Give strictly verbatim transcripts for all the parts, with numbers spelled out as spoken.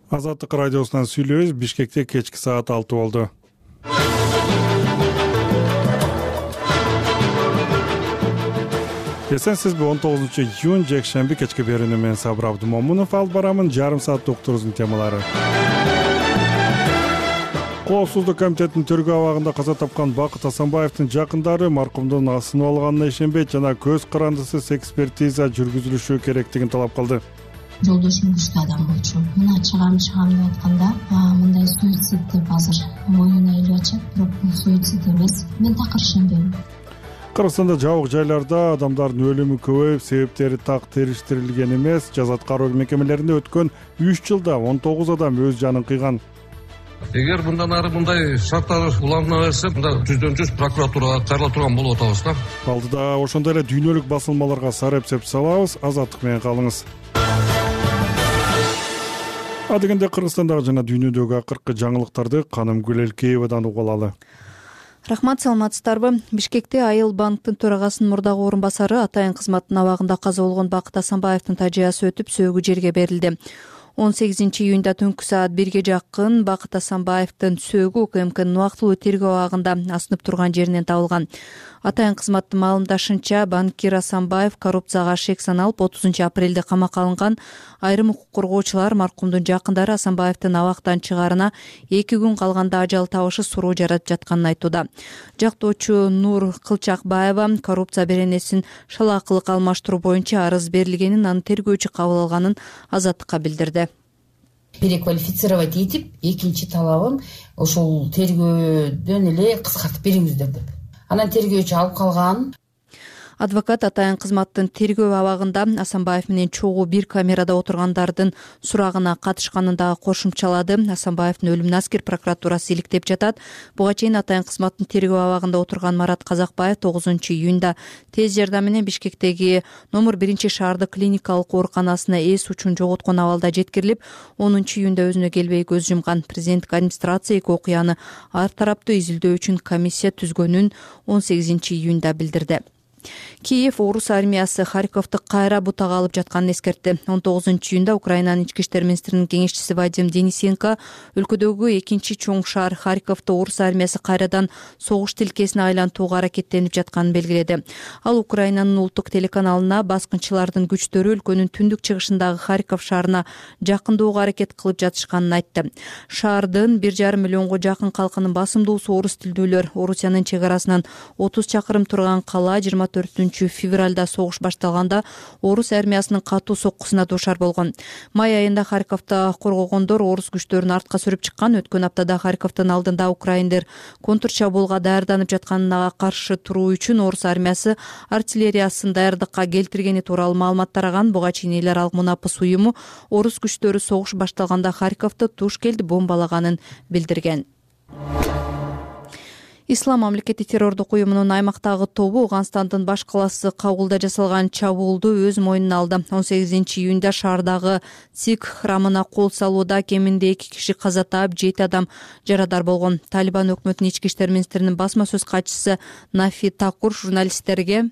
Азаттык радиосунан сүйлөбүз. Бишкекте кечки саат алты болду. Эсенсизби? он тогузунчу июнь жекшемби кечки берүүнү мен Сабыр Абдымомунов алып барамын. Жарым саат уктурубуздун темалары. Коопсуздук комитетинин тергөө абагында каза тапкан Бакыт Асанбаевдин жакындары маркумдун асынып алганына ишенбейт жана көз карандысыз экспертиза жүргүзүлүшү керектигин талап кылды. Жолдошум күчтүү адам болчу. Мына чыгам чыгам деп атканда, мындай суицид деп азыр моюна илип атышат, бирок бул суицид эмес. Мен такыр ишенбейм. Кыргызстанда жабык жайларда адамдардын өлүмү көбөйүп, себептери так териштирилген эмес. Жаза аткаруу мекемелеринде өткөн үч жылда он тогуз адам өз жанын кыйган. Эгер мындан ары мындай шарттар уланына берсе, мында жүздөн жүз прокуратурага кайрыла турган болуп атабыз да. Алдыда ошондой эле дүйнөлүк басылмаларга сар эпсеп салабыз. Азаттык менен калыңыз. Адегенде Кыргызстандагы жана дүйнөдөгү акыркы жаңылыктарды Канымгүл Элкеевадан угуп алалы. Рахмат, саламатсыздарбы? Бишкекте Айыл банктын төрагасынын мурдагы орун басары атайын кызматтын абагында каза болгон Бакыт Асанбаевдин тажыясы өтүп, сөөгү жерге берилди. он сегизинчи июнда түнкү саат бирге жакын Бакыт Асанбаевдин сөөгү УКМКнын убактылуу тергөө абагында асынып турган жеринен табылган. Атайын кызматтын маалымдашынча, банкир Асанбаев коррупцияга шек саналып отузунчу апрелде камакка алынган. Айрым укук коргоочулар маркумдун жакындары Асанбаевдин абактан чыгаарына эки күн калганда ажал табышы суроо жаратып жатканын айтууда. Жактоочу Нур Кылчакбаева коррупция беренесин шалаакылык алмаштыруу боюнча арыз берилгенин, аны тергөөчү кабыл алганын Азаттыкка билдирди. Переквалифицировать этип, экинчи талабым ошол тергөөдөн эле кыскартып бериңиздер деп. Анан тергөөчү алып калган. Адвокат атайын кызматтын тергөө абагында Асанбаев менен чогуу бир камерада отургандардын сурагына катышканын дагы кошумчалады. Асанбаевдин өлүмүн аскер прокуратурасы иликтеп жатат. Буга чейин атайын кызматтын тергөө абагында отурган Марат Казакбаев тогузунчу июнда тез жардам менен Бишкектеги номер биринчи шаардык клиникалык ооруканасына эс учун жоготкон абалда жеткирилип, онунчу июнда өзүнө келбей көз жумган. Президенттик администрация эки окуяны ар тараптуу изилдөө үчүн комиссия түзгөнүн он сегизинчи июнда билдирди. Киев орус армиясы Харьковду кайра бутага алып жатканын эскертти. он тогузунчу июнда Украинанын ички иштер министринин кеңешчиси Вадим Денисенко өлкөдөгү экинчи чоң шаар Харьковду орус армиясы кайрадан согуш тилкесине айлантууга аракеттенип жатканын белгиледи. Ал Украинанын улуттук телеканалына баскынчылардын күчтөрү өлкөнүн түндүк чыгышындагы Харьков шаарына жакындоого аракет кылып жатышканын айтты. Шаардын бир жарым миллионго жакын калкынын басымдуусу орус тилдүүлөр. Орусиянын чек арасынан отуз чакырым турган кала жыйырма төртүнчү февралда согуш башталганда орус армиясынын катуу соккусуна дуушар болгон. Май айында Харьковду коргогондор орус күчтөрүн артка сүрүп чыккан. Өткөн аптада Харьковдун алдында украиндер контрчабуулга даярданып жатканына каршы туруу үчүн орус армиясы артиллериясын даярдыкка келтиргени тууралуу маалымат тараган. Буга чейин эл аралык мунапыс уюму орус күчтөрү согуш башталганда Харьковду туш келди бомбалаганын билдирген. Ислам мамлекети террордук уюмунун аймактагы тобу Ооганстандын баш каласы Кабулда жасалган чабуулду өз мойнуна алды. он сегизинчи июнда шаардагы Сикх храмына кол салууда кеминде эки киши каза таап, жети адам жарадар болгон. Талибан өкмөтүнүн ички иштер министринин басма сөз катчысы Нафи Такур журналисттерге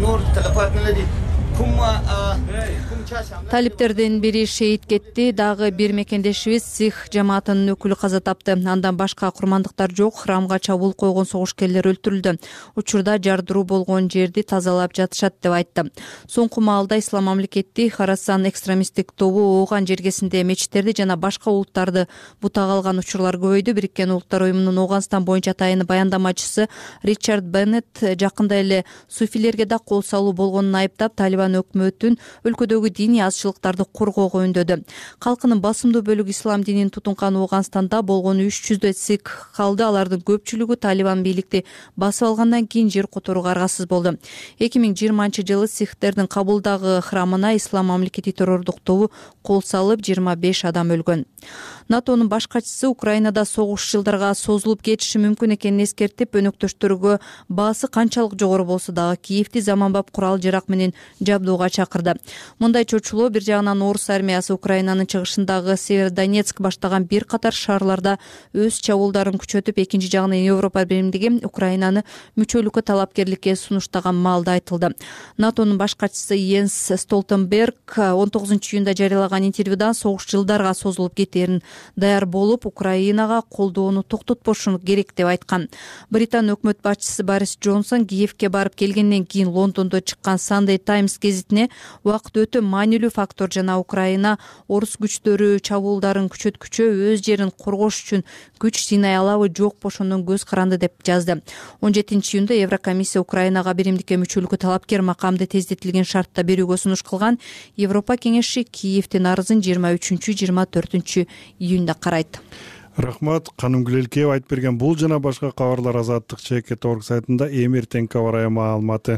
талиптердин бири шейит кетти, дагы бир мекендешибиз Сикх жамаатынын өкүлү каза тапты. Андан башка курмандыктар жок. Храмга чабуул койгон согушкерлер өлтүрүлдү. Учурда жардыруу болгон жерди тазалап жатышат деп айтты. Соңку маалда Ислам мамлекети Харасан экстремисттик тобу Ооган жергесинде мечиттерди жана башка улуттарды бутага алган учурлар көбөйдү. Бириккен Улуттар уюмунун Ооганстан боюнча атайын баяндамачысы Ричард Беннет жакында эле суфилерге да кол салуу болгонун айыптап, Талибан өкмөтүн өлкөдөгү диний азчылыктарды коргоого үндөдү. Калкынын басымдуу бөлүгү ислам динин тутункан Ооганстанда болгону үч жүздөй сикх калды. Алардын көпчүлүгү Талибан бийликти басып алгандан кийин жер которууга аргасыз болду. эки миң жыйырманчы жылы сикхтердин Кабулдагы храмына Ислам мамлекети террордук тобу кол салып, жыйырма беш адам өлгөн. НАТОнун баш катчысы Украинада согуш жылдарга созулуп кетиши мүмкүн экенин эскертип, өнөктөштөргө баасы канчалык жогору болсо дагы Киевди заманбап курал жарак менен жабдууга чакырды. Мындай мындай чочулоо бир жагынан орус армиясы Украинанын чыгышындагы Северодонецк баштаган бир катар шаарларда өз чабуулдарын күчөтүп, экинчи жагынан Европа биримдиги Украинаны мүчөлүккө талапкерликке сунуштаган маалда айтылды. НАТОнун баш катчысы Йенс Столтенберг он тогузунчу июнда жарыялаган интервьюдан согуш жылдарга созулуп кетерин, даяр болуп Украинага колдоону токтотпошу керек деп айткан. Британ өкмөт башчысы Борис Джонсон Киевке барып келгенден кийин Лондондо чыккан Sunday Times гезитине убакыт өтө маанилүү фактор жана Украина орус күчтөрү чабуулдарын күчөткүчө өз жерин коргош үчүн күч жыйнай алабы жокпу ошондон көз каранды деп жазды. он жетинчи июнда Еврокомиссия Украинага биримдикке мүчөлүккө талапкер макамды тездетилген шартта берүүгө сунуш кылган. Европа кеңеши Киевдин арызын жыйырма үчүнчү жыйырма төртүнчү июнда карайт. Рахмат. Канымгүл Элкеева айтып берген бул жана башка кабарлар Азаттык чекит точка орг сайтында эми эртеңки аба ырайы маалыматы.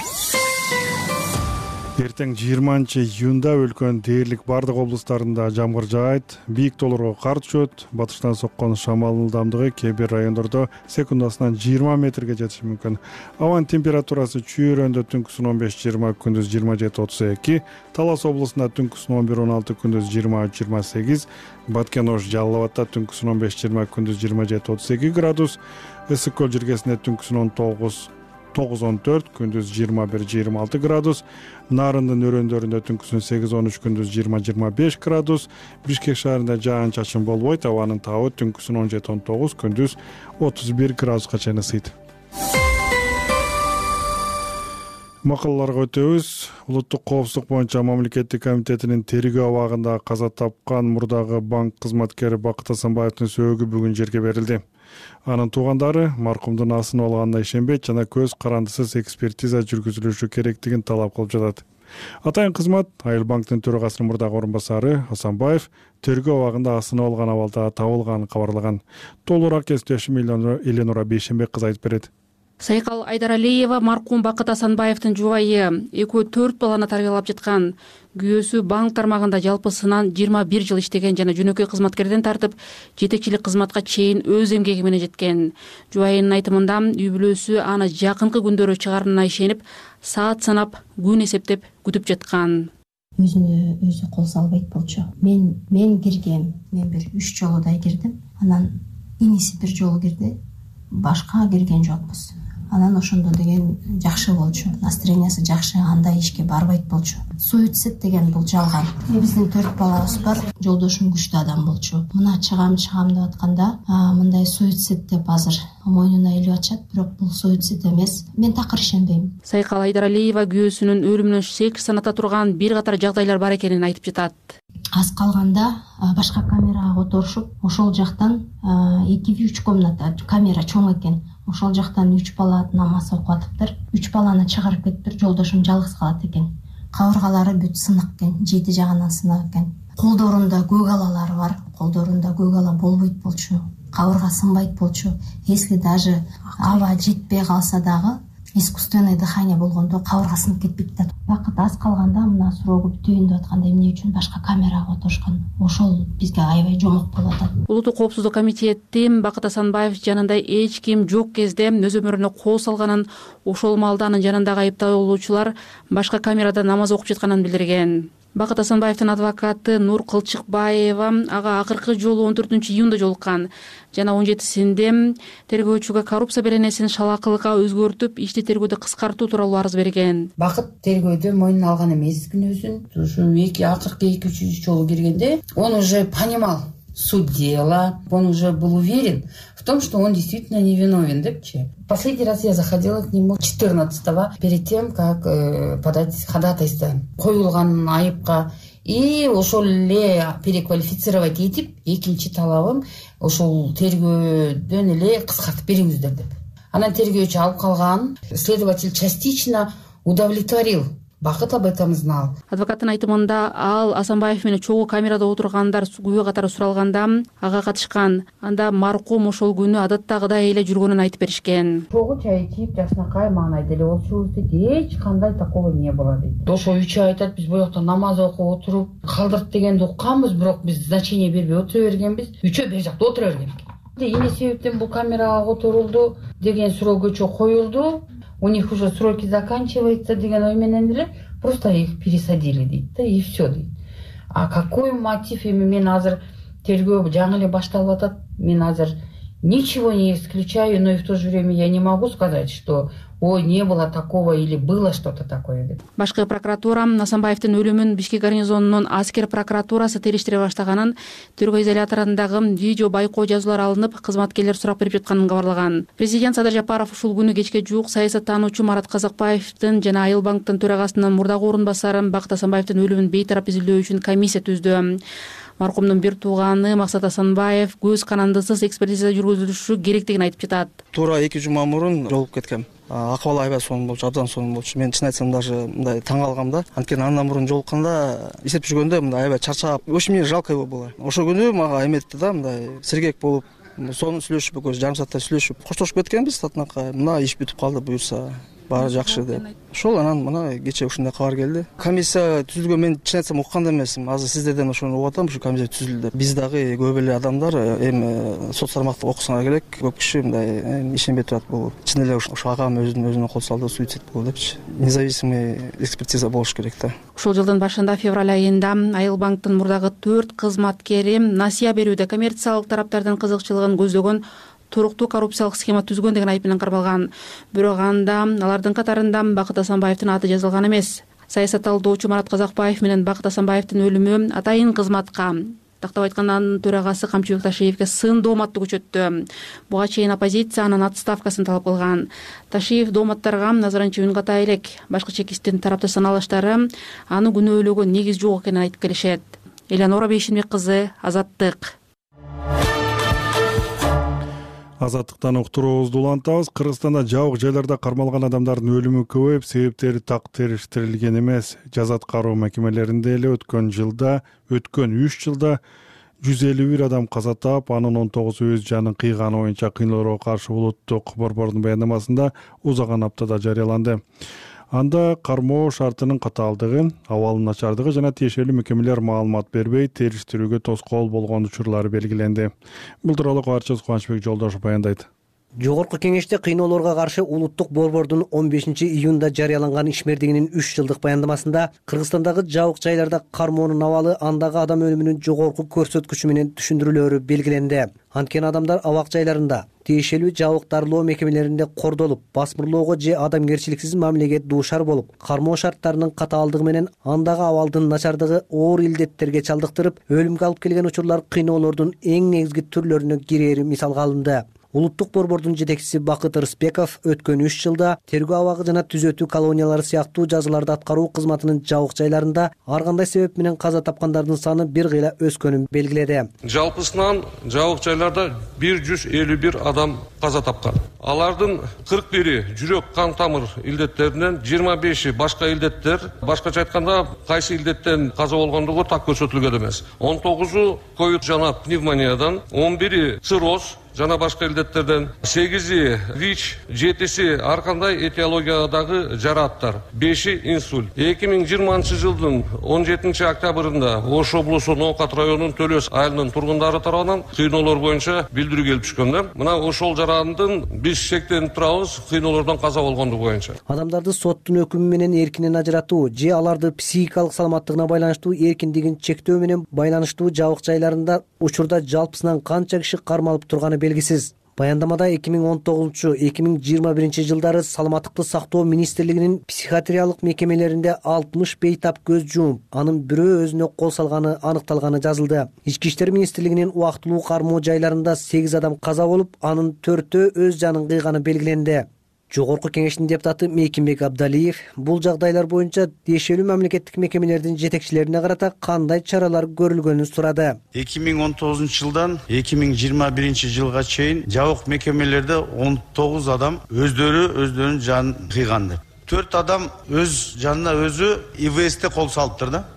Эртең жыйырманчы июнда өлкөнүн дээрлик бардык облустарында жамгыр жаайт, бийик тоолорго кар түшөт, батыштан соккон шамалдын ылдамдыгы кээ бир райондордо секундасынан жыйырма метрге жетиши мүмкүн. Абанын температурасы чүйрөндө түнкүсүн он беш жыйырма, күндүз жыйырма жети отуз эки, Талас облусунда түнкүсүн он бир он алты, күндүз жыйырма үч жыйырма сегиз, Баткен Ош Жалал абадта түнкүсүн он беш жыйырма, күндүз жыйырма жети отуз эки градус, Ысык көл жиргесинде түнкүсүн он тогуз тогуз он төрт, күндүз жыйырма бир жыйырма алты градус, Нарындын өрөөндөрүндө түнкүсүн сегиз он үч, күндүз жыйырма жыйырма беш градус, Бишкек шаарында жаан-чачын болбойт, абанын табы түнкүсүн он жети он тогуз, күндүз отуз бир градуска чейин ысыйт. Макалаларга өтөбүз. Улуттук коопсуздук боюнча мамлекеттик комитетинин тергөө абагында каза тапкан мурдагы банк кызматкери Бакыт Асанбаевдин сөөгү бүгүн жерге берилди. Анын туугандары маркумдун асынып алганына ишенбейт жана көз карандысыз экспертиза жүргүзүлүшү керектигин талап кылып жатат. Атайын кызмат Айыл банктын төрагасынын мурдагы орун басары Асанбаев тергөө абагында асынып алган абалда табылганын кабарлаган. Толугураак кесиптешим Эленора Бейшенбек кызы айтып берет. Сайкал Айдаралиева маркум Бакыт Асанбаевдин жубайы экөө төрт баланы тарбиялап жаткан. Күйөөсү банк тармагында жалпысынан жыйырма бир жыл иштеген жана жөнөкөй кызматкерден тартып жетекчилик кызматка чейин өз эмгеги менен жеткен. Жубайынын айтымында үй бүлөсү аны жакынкы күндөрү чыгарына ишенип, саат санап, күн эсептеп күтүп жаткан. Өзүнө өзү кол салбайт болчу. Мен мен киргем, мен бир үч жолудай кирдим. Анан иниси бир жолу кирди. Башка кирген жокпуз. Анан ошондо деген жакшы болчу. Настроениясы жакшы, андай ишке барбайт болчу. Суицид деген бул жалган. Биздин төрт балабыз бар. Жолдошум күчтүү адам болчу. Мына чыгам чыгам деп атканда, мындай суицид деп азыр мойнуна илип атышат, бирок бул суицид эмес. Мен такыр ишенбейм. Сайкал Айдаралиева күйөөсүнүн өлүмүнөн сек саната турган бир катар жагдайлар бар экенин айтып жатат. Аз калганда башка камерага которушуп, ошол жактан эки үч комната, камера чоң экен. Ошол жактан үч бала намаз окуп атыптыр. үч баланы чыгарып кетиптир. Жолдошум жалгыз калат экен. Кабыргалары бүт сынак экен, жети жагынан сынак экен. Колдорунда көк алалары бар. Колдорунда көк ала болбойт болчу. Кабырга сынбайт болчу. Если даже аба жетпей калса дагы искусственное дыхание болгондо кабырга сынып кетпейт да. Бакыт аз калганда мына суроого бүтөйүн деп атканда эмне үчүн башка камерага которушкан? Ошол бизге аябай жомок болуп атат. Улуттук коопсуздук комитети Бакыт Асанбаев жанында эч ким жок кезде өз өмүрүнө кол салганын, ошол маалда анын жанындагы айыпталуучулар башка камерада намаз окуп жатканын билдирген. Бакыт Асанбаевдин адвокаты Нур Кылчыкбаева ага акыркы жолу он төртүнчү июнда жолуккан жана он жетисинде тергөөчүгө коррупция беренесин шалакылыкка өзгөртүп, ишти тергөөдө кыскартуу тууралуу арыз берген. Бакыт тергөөдө мойнуна алган эмес күнөөсүн. Ушу эки акыркы эки үч жолу киргенде он уже понимал суть дела, он уже был уверен в том, что он действительно невиновен, депчи. Последний раз я заходила к нему четырнадцатого, перед тем, как э, подать ходатайство. Коюлган айыпка и ошол эле переквалифицировать этип, экинчи талабым ошол тергөөдөн эле кыскартып бериңиздер деп. Анан тергөөчү алып калган, следователь частично удовлетворил. Бакыт об этом знал. Адвокаттын айтымында ал Асанбаев менен чогуу камерада отургандар күбө катары суралганда ага катышкан. Анда маркум ошол күнү адаттагыдай эле жүргөнүн айтып беришкен. Чогуу чай ичип, жакшынакай мага айтты эле болчубуз дейт. Эч кандай такого не было дейт. Ошо үчөө айтат, биз боякта намаз окуп отуруп, калдырт дегенди укканбыз, бирок биз значение бербей отура бергенбиз. Үчөө бер жакта отура берген экен. Эмне себептен бул камерага которулду деген суроо көчө коюлду. У них уже сроки заканчиваются деген ой менен эле просто их пересадили дейт да, и все дейт. А какой мотив, эми мен азыр тергөө жаңы эле башталып атат, мен азыр ничего не исключаю, но и в то же время я не могу сказать, что ой, не было такого или было что-то такое деп. Башкы прокуратура Насанбаевдин өлүмүн Бишкек гарнизонунун аскер прокуратурасы териштире баштаганын, тергөө изоляторундагы видео байкоо жазуулар алынып, кызматкерлер сурап берип жатканын кабарлаган. Президент Садыр Жапаров ушул күнү кечке жуук саясаттануучу Марат Казакбаевдин жана Айыл банктын төрагасынын мурдагы орун басары Бакыт Асанбаевдин өлүмүн бейтарап изилдөө үчүн комиссия түздү. Маркумдун бир тууганы Максат Асанбаев көз канандысыз экспертиза жүргүзүлүшү керектигин айтып жатат. Туура эки жума мурун жолугуп кеткем. Акыбалы аябай сонун болчу, абдан сонун болчу. Мен чын айтсам даже мындай таң калгам да. Анткени андан мурун жолукканда эсептеп жүргөндө мындай аябай чарчап, очень мне жалко его было. Ошол күнү мага эметти да, мындай сергек болуп, сонун сүйлөшүп, көз жарым сааттай сүйлөшүп, коштошуп кеткенбиз татынакка. Мына иш бүтүп калды, буюрса баары жакшы деп. Ошол анан мына кече ушундай кабар келди. Комиссия түзүлгөн, мен чын айтсам уккан да эмесмин. Азыр сиздерден ошону угуп атам, ушу комиссия түзүлдү. Биз дагы көп эле адамдар эми сот тармакта окусаңар керек. Көп киши мындай ишенбей турат, бул чын эле ушу агам өзүнүн өзүнө кол салды, суицид болду депчи. Независимый экспертиза болуш керек да. Ушул жылдын башында февраль айында Айыл банктын мурдагы төрт кызматкери насыя берүүдө коммерциялык тараптардын кызыкчылыгын көздөгөн туруктуу коррупциялык схема түзгөн деген айып менен кармалган. Бирок анда алардын катарында Бакыт Асанбаевдин аты жазылган эмес. Саясат талдоочу Марат Казакбаев менен Бакыт Асанбаевдин өлүмү атайын кызматка, тактап айтканда анын төрагасы Камчыбек Ташиевге сын дооматты күчөттү. Буга чейин оппозиция анын отставкасын талап кылган. Ташиев дооматтарга назарынча үн ката элек. Башкы чекисттин тарапташсан алыштары аны күнөөлөөгө негиз жок экенин айтып келишет. Элеонора Бейшенбек кызы, Азаттык. Азаттыктан уктуруубузду улантабыз. Кыргызстанда жабык жайларда кармалган адамдардын өлүмү көбөйүп, себептери так териштирилген эмес. Жаза аткаруу мекемелеринде эле өткөн жылда, өткөн үч жылда жүз элүү бир адам каза таап, анын он тогузу өз жанын кыйганы боюнча кыйноолорго каршы улуттук борбордун баяндамасында узаган аптада жарыяланды. Анда кармоо шартынын катаалдыгы, абалынын начардыгы жана тиешелүү мекемелер маалымат бербей, териштирүүгө тоскоол болгон учурлары белгиленди. Бул тууралуу кабарчыбыз Кубанычбек Жолдошов баяндайт. Жогорку кеңеште кыйноолорго каршы улуттук борбордун он бешинчи июнда жарыяланган ишмердигинин үч жылдык баяндамасында Кыргызстандагы жабык жайларда кармоонун абалы андагы адам өлүмүнүн жогорку көрсөткүчү менен түшүндүрүлөөрү белгиленди. Анткени адамдар абак жайларында тиешелүү жабык дарылоо мекемелеринде кордолуп, басмырлоого же адамгерчиликсиз мамилеге дуушар болуп, кармоо шарттарынын катаалдыгы менен андагы абалдын начардыгы оор илдеттерге чалдыктырып, өлүмгө алып келген учурлар кыйноолордун эң негизги түрлөрүнө кирери мисалга алынды. Улуттук борбордун жетекчиси Бакыт Рысбеков өткөн үч жылда тергөө абагы жана түзөтүү колониялары сыяктуу жазаларды аткаруу кызматынын жабык жайларында ар кандай себеп менен каза тапкандардын саны бир кыйла өскөнүн белгиледи. Жалпысынан жабык жайларда бир жүз элүү бир адам каза тапкан. Алардын кырк бири жүрөк кан тамыр илдеттеринен, жыйырма беши башка илдеттер. Башкача айтканда, кайсы илдеттен каза болгондугу так көрсөтүлгөн эмес. он тогузу ковид жана пневмониядан, он бири цирроз жана башка илдеттерден, сегизи ВИЧ, жетиси ар кандай этиологиядагы жарааттар, беши инсульт. эки миң жыйырманчы жылдын он жетинчи октябрында Ош облусу Ноокат районунун Төлөс айылынын тургундары тарабынан кыйноолор боюнча билдирүү келип түшкөн да. Мына ошол жарандын биз шектенип турабыз кыйноолордон каза болгондугу боюнча. Адамдарды соттун өкүмү менен эркинен ажыратуу же аларды психикалык саламаттыгына байланыштуу эркиндигин чектөө менен байланыштуу жабык жайларында учурда жалпысынан канча киши кармалып турганы белгисиз. Баяндамада эки миң он тогузунчу эки миң жыйырма биринчи жылдары Саламаттыкты сактоо министрлигинин психиатриялык мекемелеринде алтымыш бейтап көз жумуп, анын бирөө өзүнө кол салганы аныкталганы жазылды. Ички иштер министрлигинин убактылуу кармоо жайларында сегиз адам каза болуп, анын төртөө өз жанын кыйганы белгиленди. Жогорку кеңештин депутаты Мейкимбек Абдалиев бул жагдайлар боюнча тиешелүү мамлекеттик мекемелердин жетекчилерине карата кандай чаралар көрүлгөнүн сурады. эки миң он тогузунчу жылдан эки миң жыйырма биринчи жылга чейин жабык мекемелерде он тогуз адам өздөрү өздөрүнүн жанын кыйган деп. төрт адам өз жанына өзү ИВСте кол салыптыр да.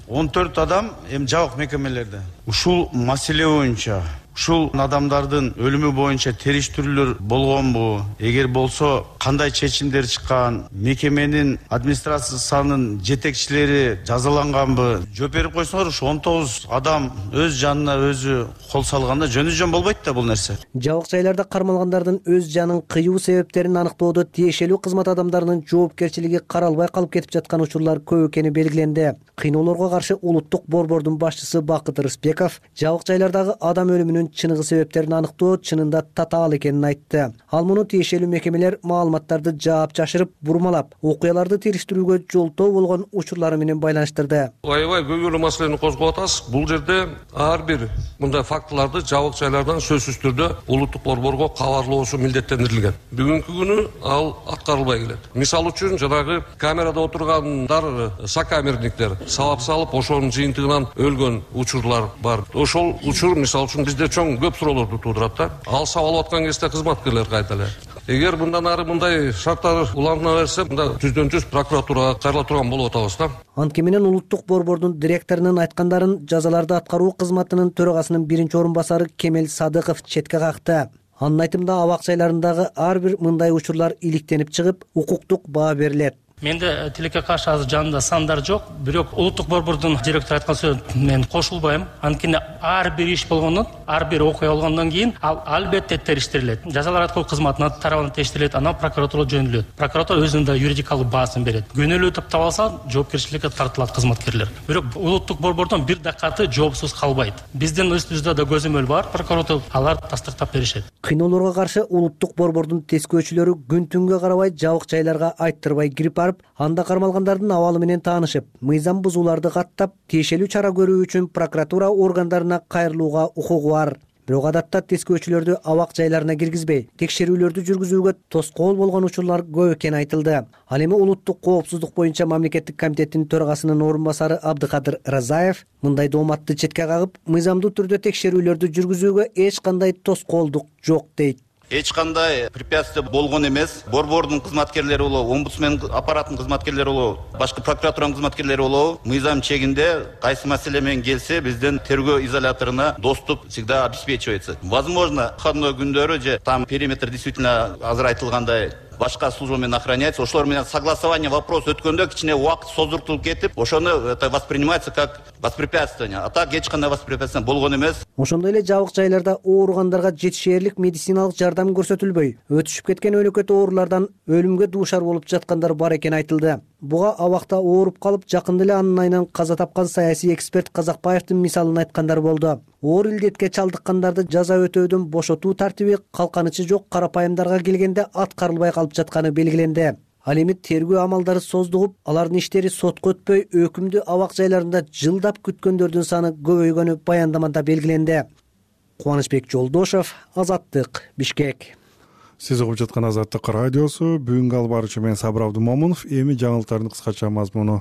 он төрт адам эми жабык мекемелерде. Ушул маселе боюнча ушул адамдардын өлүмү боюнча териштирүүлөр болгонбу? Эгер болсо, кандай чечимдер чыккан? Мекеменин администрациянын жетекчилери жазаланганбы? Жооп берип койсоңор, ушу он тогуз адам өз жанына өзү кол салганда жөнү жөн болбойт да бул нерсе. Жабык жайларда кармалгандардын өз жанын кыюу себептерин аныктоодо тиешелүү кызмат адамдарынын жоопкерчилиги каралбай калып кетип жаткан учурлар көп экени белгиленди. Кыйноолорго каршы улуттук борбордун башчысы Бакыт Рыспеков жабык жайлардагы адам өлүмүнүн чыныгы себептерин аныктоо чынында татаал экенин айтты. Ал муну тиешелүү мекемелер маалыматтарды жаап жашырып, бурмалап, окуяларды териштирүүгө жолтоо болгон учурлары менен байланыштырды. Аябай көйгөйлүү маселени козгоп атасыз. Бул жерде ар бир мындай фактыларды жабык жайлардан сөзсүз түрдө улуттук борборго кабарлоосу милдеттендирилген. Бүгүнкү күнү ал аткарылбай келет. Мисалы үчүн жанагы камерада отургандар сокамерниктер сабап салып, ошонун жыйынтыгынан өлгөн учурлар бар. Ошол учур мисалы үчүн бизде чоң көп суроолорду туудурат да. Ал сабалып аткан кезде кызматкерлер кайда эле? Эгер мындан ары мындай шарттар уланына берсе, мында жүздөн жүз прокуратурага кайрыла турган болуп атабыз да. Анткени менен улуттук борбордун директорунун айткандарын жазаларды аткаруу кызматынын төрагасынын биринчи орун басары Кемел Садыков четке какты. Анын айтымында абак жайларындагы ар бир мындай учурлар иликтенип чыгып, укуктук баа берилет. Менде тилекке каршы азыр жанында сандар жок, бирок улуттук борбордун директору айткан сөзүн мен кошулбайм. Анткени ар бир иш болгондон, ар бир окуя болгондон кийин ал албетте териштирилет. Жазалар аткаруу кызматына тарабынан териштирилет, анан прокуратурага жөнөлөт. Прокуратура өзүнүн да юридикалык баасын берет. Күнөөлүү деп табылса, жоопкерчиликке тартылат кызматкерлер. Бирок улуттук борбордон бир дакаты жоопсуз калбайт. Биздин үстүбүздө да көзөмөл бар, прокуратура алар тастыктап беришет. Кыйноолорго каршы улуттук борбордун тескөөчүлөрү күн түнгө карабай жабык жайларга айттырбай кирип анда кармалгандардын абалы менен таанышып, мыйзам бузууларды каттап, тиешелүү чара көрүү үчүн прокуратура органдарына кайрылууга укугу бар. Бирок адатта тескөөчүлөрдү абак жайларына киргизбей, текшерүүлөрдү жүргүзүүгө тоскоол болгон учурлар көп экени айтылды. Ал эми улуттук коопсуздук боюнча мамлекеттик комитеттин төрагасынын орун басары Абдыкадыр Разаев мындай дооматты четке кагып, мыйзамдуу түрдө текшерүүлөрдү жүргүзүүгө эч кандай тоскоолдук жок дейт. Эч кандай препятствие болгон эмес. Борбордун кызматкерлери болобу, омбудсмен аппаратынын кызматкерлери болобу, башка прокуратуранын кызматкерлери болобу, мыйзам чегинде кайсы маселе менен келсе, биздин тергөө изоляторуна доступ всегда обеспечивается. Возможно, выходной күндөрү же там периметр действительно азыр айтылгандай башка служба менен охраняется. Ошолор менен согласование вопрос өткөндө кичине убакыт создуруктулуп кетип, ошону это воспринимается как воспрепятствование. А так эч кандай воспрепятствие болгон эмес. Ошондой эле жабык жайларда ооругандарга жетишээрлик медициналык жардам көрсөтүлбөй, өтүшүп кеткен өлөкөт оорулардан өлүмгө дуушар болуп жаткандар бар экени айтылды. Буга абакта ооруп калып, жакында эле анын айынан каза тапкан саясий эксперт Казакбаевдин мисалын айткандар болду. Оор илдетке чалдыккандарды жаза өтөөдөн бошотуу тартиби калканычы жок карапайымдарга келгенде аткарылбай калып жатканы белгиленди. Ал эми тергөө амалдары создугуп, алардын иштери сотко өтпөй, өкүмдү абак жайларында жылдап күткөндөрдүн саны көбөйгөнү баяндамада белгиленди. Кубанычбек Жолдошов, Азаттык, Бишкек. Сиз угуп жаткан Азаттык радиосу. Бүгүнкү алып баруучу мен Сабыр Абдумомунов. Эми жаңылыктардын кыскача мазмуну.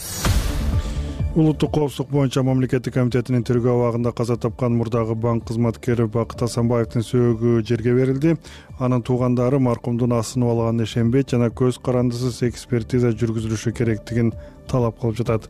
Улуттук коопсуздук боюнча мамлекеттик комитетинин тергөө абагында каза тапкан мурдагы банк кызматкери Бакыт Асанбаевдин сөөгү жерге берилди. Анын туугандары маркумдун асынып алганына ишенбейт жана көз карандысыз экспертиза жүргүзүлүшү керектигин талап кылып жатат.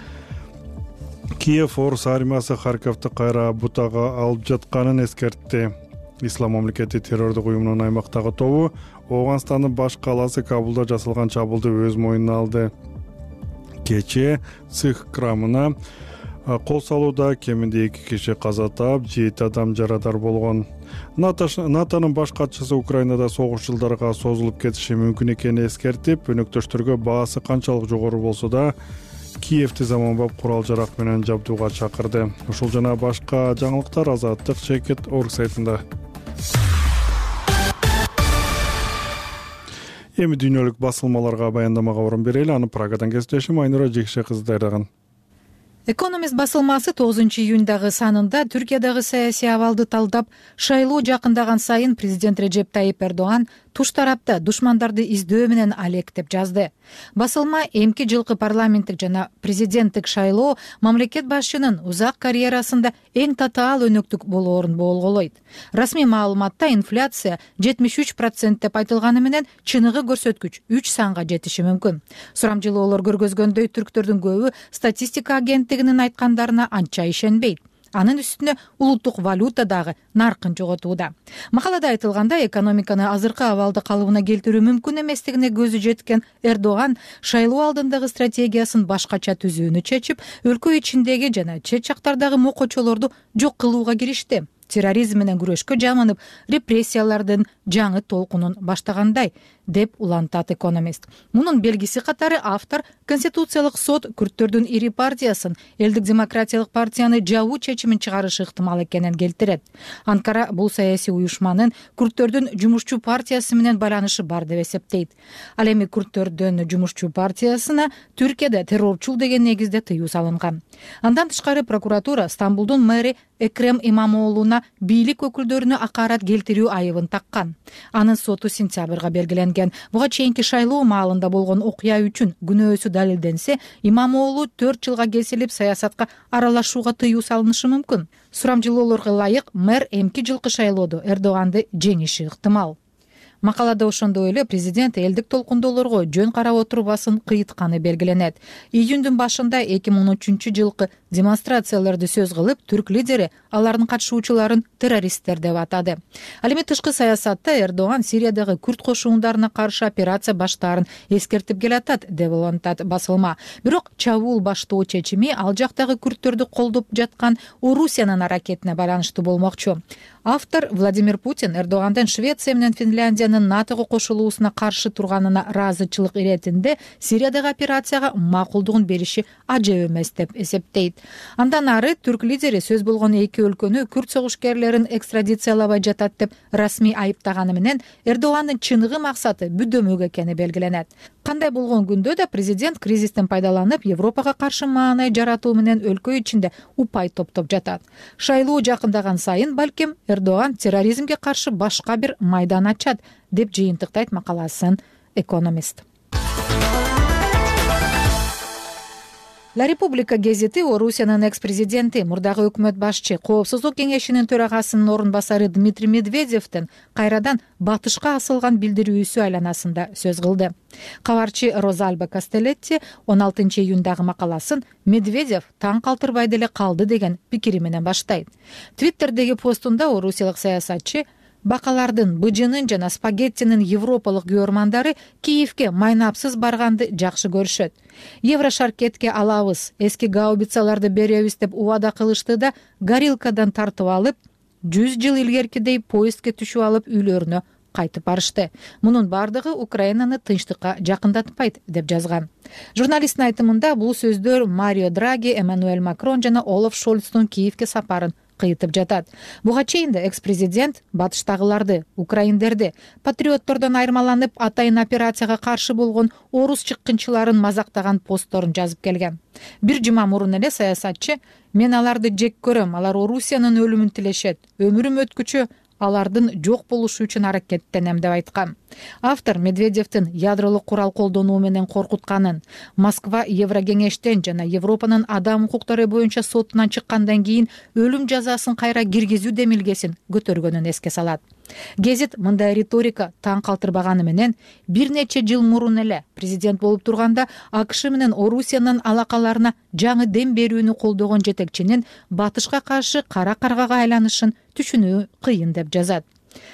Киев орус армиясы Харьковду кайра бутага алып жатканын эскертти. Ислам мамлекети террордук уюмунун аймактагы тобу Ооганстандын баш калаасы Кабулда жасалган чабуулду өз мойнуна алды. Кече цих крамына кол салууда кеминде эки киши каза таап, жети адам жарадар болгон. НАТОнун баш катчысы Украинада согуш жылдарга созулуп кетиши мүмкүн экенин эскертип, өнөктөштөргө баасы канчалык жогору болсо да Киевди заманбап курал-жарак менен жабдууга чакырды. Ушул жана башка жаңылыктар Азаттык чекит орг сайтында. Эми дүйнөлүк басылмаларга баяндамага орун берели. Аны Прагадан кесиптешим Айнура Жекше кызы даярдаган. Экономист басылмасы тогузунчу июндагы санында Түркиядагы саясий абалды талдап, шайлоо жакындаган сайын президент Режеп Тайип Эрдоган туш тарапта душмандарды издөө менен алек деп жазды. Басылма эмки жылкы парламенттик жана президенттик шайлоо мамлекет башчынын узак карьерасында эң татаал өнөктүк болоорун болголойт. Расмий маалыматта инфляция жетимиш үч процент деп айтылганы менен чыныгы көрсөткүч үч санга жетиши мүмкүн. Сурамжылоолор көргөзгөндөй түрктөрдүн көбү статистика агенттигинин айткандарына анча ишенбейт. Анын үстүнө улуттук валюта дагы наркын жоготууда. Макалада айтылгандай, экономиканы азыркы абалды калыбына келтирүү мүмкүн эместигине көзү жеткен Эрдоган шайлоо алдындагы стратегиясын башкача түзүүнү чечип, өлкө ичиндеги жана чет жактардагы мокочолорду жок кылууга киришти. Терроризм менен күрөшкө жаманып, репрессиялардын жаңы толкунун баштагандай деп улантат экономист. Мунун белгиси катары автор Конституциялык сот күрттөрдүн ири партиясын, Элдик демократиялык партияны жабуу чечимин чыгарышы ыктымал экенин келтирет. Анкара бул саясий уюшманын күрттөрдүн жумушчу партиясы менен байланышы бар деп эсептейт. Ал эми күрттөрдүн жумушчу партиясына Түркияда террорчул деген негизде тыюу салынган. Андан тышкары прокуратура Стамбулдун мэри Экрем Имамоолуна бийлик өкүлдөрүнө акарат келтирүү айыбын таккан. Анын соту сентябрга белгиленген. Буга чейинки шайлоо маалында болгон окуя үчүн күнөөсү далилденсе, Имамоолу төрт жылга кесилип саясатка аралашууга тыюу салынышы мүмкүн. Сурамжылоолорго ылайык, мэр эмки жылкы шайлоодо Эрдоганды жеңиши ыктымал. Макалада ошондой эле президент элдик толкундоолорго жөн карап отурбасын кыйытканы белгиленет. Июндун башында эки миң он үчүнчү жылкы демонстрацияларды сөз кылып, түрк лидери алардын катышуучуларын террористтер деп атады. Ал эми тышкы саясатта Эрдоган Сириядагы күрт кошундарына каршы операция баштаарын эскертип келатат деп улантат басылма. Бирок чабуул баштоо чечими ал жактагы күрттөрдү колдоп жаткан Орусиянын аракетине байланыштуу болмокчу. Автор Владимир Путин Эрдогандын Швеция менен Финляндиянын НАТОго кошулуусуна каршы турганына ыраазычылык иретинде Сириядагы операцияга макулдугун бериши ажеп эмес деп эсептейт. Андан ары түрк лидери сөз болгон эки өлкөнү күрт согушкерлерин экстрадициялабай жатат деп расмий айыптаганы менен Эрдогандын чыныгы максаты бүдөмөк экени белгиленет. Кандай болгон күндө да президент кризистен пайдаланып Европага каршы маанай жаратуу менен өлкө ичинде упай топтоп жатат. Шайлоо жакындаган сайын балким Эрдоган терроризмге каршы башка бир майдан ачат деп жыйынтыктайт макаласын экономист. La Repubblica гезити Орусиянын экс-президенти, мурдагы өкмөт башчы, Коопсуздук кеңешинин төрагасынын орун басары Дмитрий Медведевдин кайрадан батышка асылган билдирүүсү айланасында сөз кылды. Кабарчы Розальба Кастелетти он алтынчы июндагы макаласын Медведев таң калтырбай деле калды деген пикири менен баштайт. Твиттердеги постунда орусиялык саясатчы бакалардын, быжынын жана спагеттинин европалык күйөрмандары Киевке майнапсыз барганды жакшы көрүшөт. Еврошаркетке алабыз, эски гаубицаларды беребиз деп убада кылышты да горилкадан тартып алып, жүз жыл илгеркидей поездге түшүп алып үйлөрүнө кайтып барышты. Мунун бардыгы Украинаны тынчтыкка жакындатпайт деп жазган. Журналисттин айтымында бул сөздөр Марио Драги, Эммануэль Макрон жана Олаф Шольцтун Киевке сапарын кыйытып жатат. Буга чейин да экс-президент батыштагыларды, украиндерди, патриоттордон айырмаланып атайын операцияга каршы болгон орус чыккынчыларын мазактаган постторун жазып келген. Бир жума мурун эле саясатчы «Мен аларды жек көрөм, алар Орусиянын өлүмүн тилешет, өмүрүм өткүчө алардын жок болушу үчүн аракеттенем» деп айткан. Автор Медведевдин ядролук курал колдонуу менен коркутканын, Москва Еврокеңештен жана Европанын адам укуктары боюнча сотунан чыккандан кийин өлүм жазасын кайра киргизүү демилгесин көтөргөнүн эске салат. Гезит мындай риторика таң калтырбаганы менен бир нече жыл мурун эле президент болуп турганда АКШ менен Орусиянын алакаларына жаңы дем берүүнү колдогон жетекчинин батышка каршы кара каргага айланышын түшүнүү кыйын деп жазат.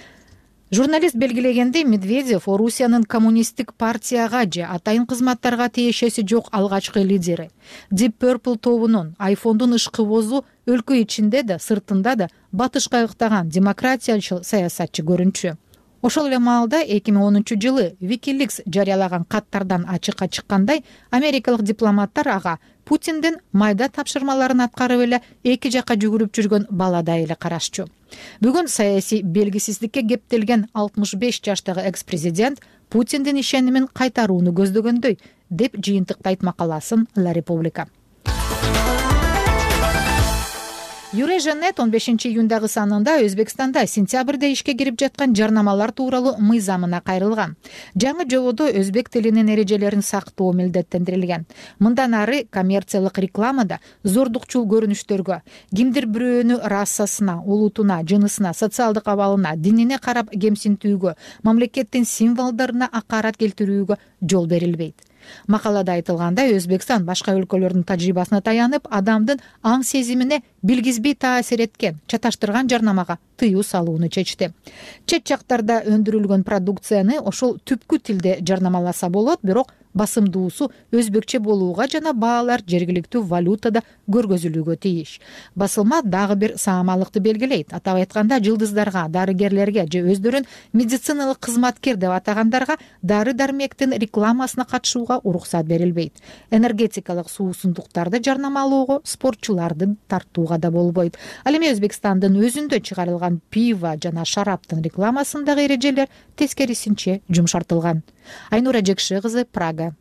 Журналист белгилегендей, Медведев Орусиянын коммунисттик партияга же атайын кызматтарга тиешеси жок алгачкы лидери. Deep Purple тобунун, айфондун ышкыбозу өлкө ичинде да, сыртында да батышка ыктаган демократиячыл саясатчы көрүнчү. Ошол эле маалда эки миң онунчу жылы Wikileaks жарыялаган каттардан ачыкка чыккандай, америкалык дипломаттар ага Путиндин майда тапшырмаларын аткарып эле эки жакка жүгүрүп жүргөн баладай эле карашчу. Бүгүн саясий белгисиздикке кептелген алтымыш беш жаштагы экс-президент Путиндин ишенимин кайтарууну көздөгөндөй деп жыйынтыктайт макаласын La Repubblica. Юреженет он бешинчи июндагы санында Өзбекстанда сентябрда ишке кирип жаткан жарнамалар тууралуу мыйзамына кайрылган. Жаңы жободо өзбек тилинин эрежелерин сактоо милдеттендирилген. Мындан ары коммерциялык рекламада зордукчул көрүнүштөргө, кимдир бирөөнү расасына, улутуна, жынысына, социалдык абалына, динине карап кемсинтүүгө, мамлекеттин символдоруна акарат келтирүүгө жол берилбейт. Макалада айтылгандай, Өзбекстан башка өлкөлөрдүн тажрыйбасына таянып, адамдын аң сезимине билгизбей таасир эткен, чаташтырган жарнамага тыюу салууну чечти. Чет жактарда өндүрүлгөн продукцияны ошол түпкү тилде жарнамаласа болот, бирок басымдуусу өзбекче болууга жана баалар жергиликтүү валютада көргөзүлүүгө тийиш. Басылма дагы бир саамалыкты белгилейт. Атап айтканда, жылдыздарга, дарыгерлерге же өздөрүн медициналык кызматкер деп атагандарга дары-дармектин рекламасына катышууга уруксат берилбейт. Энергетикалык суусундуктарды жарнамалоого спортчуларды тартууга да болбойт. Ал эми Өзбекстандын өзүндө чыгарылган пиво жана шараптын рекламасындагы эрежелер тескерисинче жумшартылган. Айнура Жекши кызы, Прага.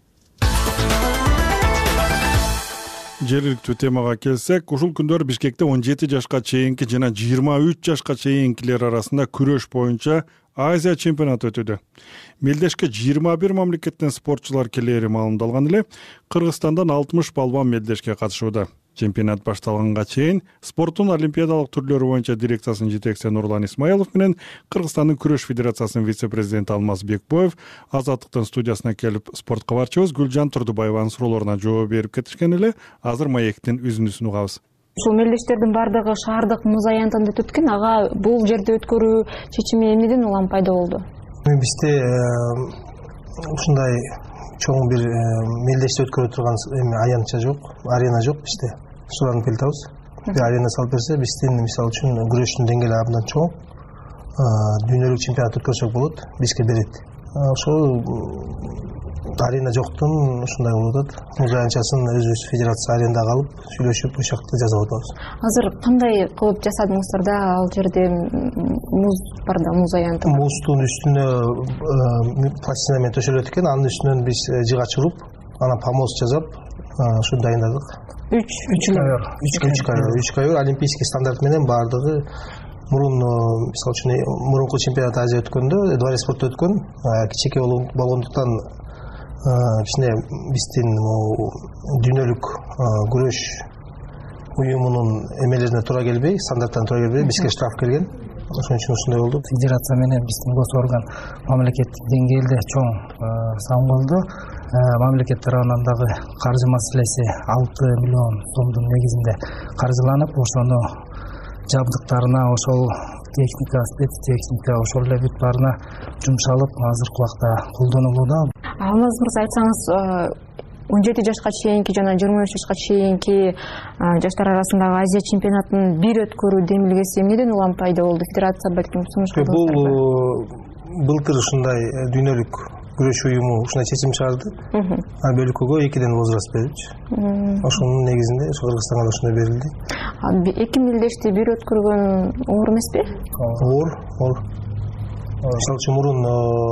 Жергиликтүү темага келсек, ушул күндөр Бишкекте он жети жашка чейинки жана жыйырма үч жашка чейинкилер арасында күрөш боюнча Азия чемпионаты өтүүдө. Мелдешке жыйырма бир мамлекеттен спортчулар келери маалымдалган эле. Кыргызстандан алтымыш балбан мелдешке катышууда. Чемпионат башталганга чейин спорттун олимпиадалык түрлөрү боюнча дирекциясынын жетекчиси Нурлан Исмаилов менен Кыргызстандын күрөш федерациясынын вице-президенти Алмаз Бекбоев Азаттыктын студиясына келип, спорт кабарчыбыз Гүлжан Турдубаеванын суроолоруна жооп берип кетишкен эле. Азыр маектин үзүндүсүн угабыз. Ушул мелдештердин баардыгы шаардык муз аянтында өткөн. Ага бул жерде өткөрүү чечими эмнеден улам пайда болду? Бизде ушундай чоң бир мелдеште өткөрүп турган эме аянтча жок, арена жок бизде. Суранып келатабыз. Бир арена салып берсе, биздин мисалы үчүн күрөштүн деңгээли абдан чоң. Дүйнөлүк чемпионат өткөрсөк болот, бизге берет. Ошол арена жоктун ушундай болуп атат. Муз аянтчасын өзүбүз федерация арендага алып, сүйлөшүп, ошакта жасап атабыз. Азыр кандай кылып жасадыңыздар да, ал жерде муз бар да, муз аянты? Муздун үстүнө пластинамен төшөлөт экен, анын үстүнөн биз жыгач уруп, анан помост жасап, ушуну дайындадык. Үч ковер, үч ковер, үч ковер олимпийский стандарт менен баардыгы. Мурун, мисалы үчүн, мурунку чемпионат Азия өткөндө, дворец спортто өткөн, кичине болгондуктан кичине биздин дүйнөлүк күрөш уюмунун эмелерине туура келбей, стандарттарына туура келбей, бизге штраф келген. Ошон үчүн ушундай болду. Федерация менен биздин гос орган мамлекеттик деңгээлде чоң сан болду. Мамлекет тарабынан дагы каржы маселеси алты миллион сомдун негизинде каржыланып, ошону жабдыктарына, ошол техника, спецтехника, ошол эле бүт баарына жумшалып, азыркы убакта колдонулууда. Алмаз мырза, айтсаңыз, он жети жашка чейинки жана жыйырма үч жашка чейинки жаштар арасындагы Азия чемпионатын бир өткөрүү демилгеси эмнеден улам пайда болду? Федерация балким сунуш кылдыңыздар? Бул былтыр ушундай дүйнөлүк күрөш уюму ушундай чечим чыгарды. А бөлкөгө экиден возраст берипчи. Ошонун негизинде Кыргызстанга да ушундай берилди. Эки мелдешти бир өткөргөн оор эмеспи? Оор, оор. Мисалы үчүн мурун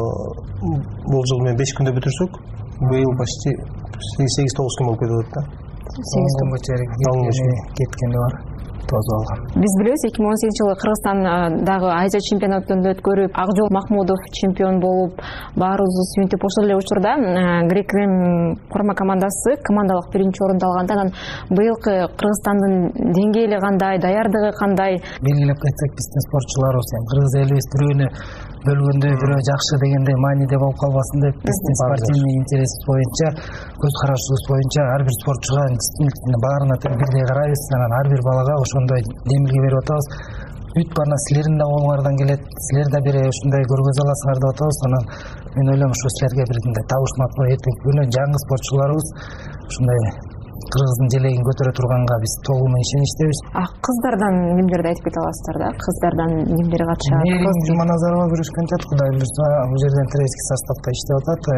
болжол менен беш күндө бүтүрсөк, быйыл почти сегиз тогуз күн болуп кетип атат да. сегиз күнгө чейин кеткени бар. Биз билебиз, эки миң он сегизинчи жылы Кыргызстандагы Азия чемпионатында өткөрүп, Акжол Махмудов чемпион болуп, баарыбыз сүйүнтүп, ошол эле учурда Грек-Рим курма командасы командалык биринчи орунду алган. Анан быйылкы Кыргызстандын деңгээли кандай, даярдыгы кандай? Белгилеп кетсек, биздин спортчуларыбыз кыргыз элибиз бирөөнү бөлгөндө бирөө жакшы дегенде мааниде болуп калбасын деп, биздин спортивный интерес боюнча, көз карашыбыз боюнча ар бир спортчуга действительно баарына тең бирдей карайбыз. Анан ар бир балага ошондой демилге берип атабыз. Бүт баарына силердин да колуңардан келет, силер да бир ушундай көргөзө аласыңар деп атабыз. Анан мен ойлойм, ушу силерге бир табышмак эртеңки күнү жаңы спортчуларыбыз ушундай кыргыздын желегин көтөрө турганга биз толугу ишеничтебиз. А кыздардан эмнелерди айтып кете аласыздар да? Кыздардан эмнелер катышат? Мээрим Жуманазарова күрөшкөн жат, Кудай буюрса, бул жерден тренерский составда иштеп атат.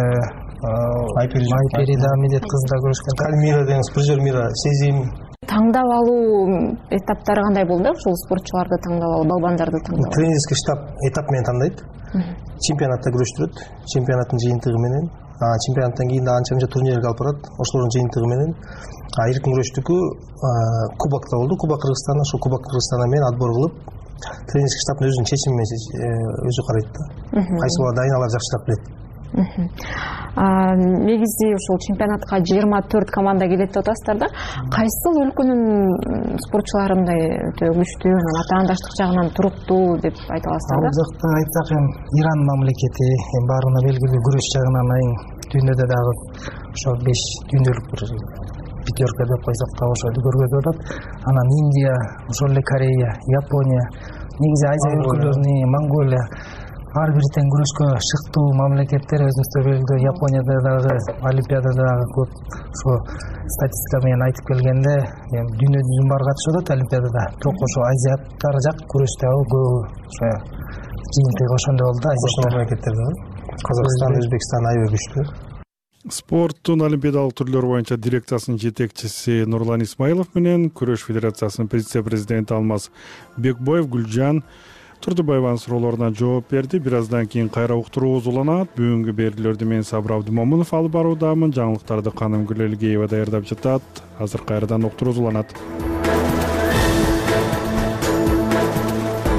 Айпери да медет кызы да күрөшкөн. Кальмира деген призер мира, Сезим. Таңдап алуу этаптары кандай болду? Ушул спортчуларды таңдап алуу, балбандарды таңдап алуу. Тренерский штаб этап менен тандайт. Чемпионатта күрөштүрөт, чемпионаттын жыйынтыгы менен. чемпионаттан кийин да анча мынча турнирлерге алып барат. Ошолордун жыйынтыгы менен эркин күрөштүкү кубокто болду. Кубок Кыргызстанда, ошол кубок Кыргызстана менен отбор кылып, тренерский штабтын өзүнүн чечими менен өзү карайт да. Кайсы бала дайын, алар жакшыраак билет. Негизи ушул чемпионатка жыйырма төрт команда келет деп атасыздар да. Кайсыл өлкөнүн спортчулары мындай өтө күчтүү, атаандаштык жагынан туруктуу деп айта аласыздар да? Ал жакта айтсак, эми Иран мамлекети, эми баарына белгилүү күрөш жагынан айын дүйнөдө дагы ошо беш дүйнөлүк бир пятерка деп койсок да ошол көргөзүп атат. Анан Индия, ошол эле Корея, Япония, негизи Азия өлкөлөрүнүн, Монголия ар бир тең күрөшкө шыктуу мамлекеттер өзүбүздө белгилүү. Японияда дагы олимпиадада дагы көп ошо статистика менен айтып келгенде, эми дүйнө жүзүнүн баары катышып атат олимпиадада. Бирок ошо азиаттар жак күрөштө көп ошо жыйынтыгы ошондой болду да. Ошол мамлекеттерде Казакстан, Өзбекстан аябай күчтүү. Спорттун олимпиадалык түрлөрү боюнча дирекциясынын жетекчиси Нурлан Исмаилов менен Күрөш федерациясынын вице-президенти Алмаз Бекбоев Гүлжан Турдубаеванын суроолоруна жооп берди. Бир аздан кийин кайра уктуруубуз уланат. Бүгүнкү берүүлөрдү мен Сабыр Абдымомунов алып баруудамын. Жаңылыктарды Каным Гүлелгеева даярдап жатат. Азыр кайрадан уктуруубуз уланат.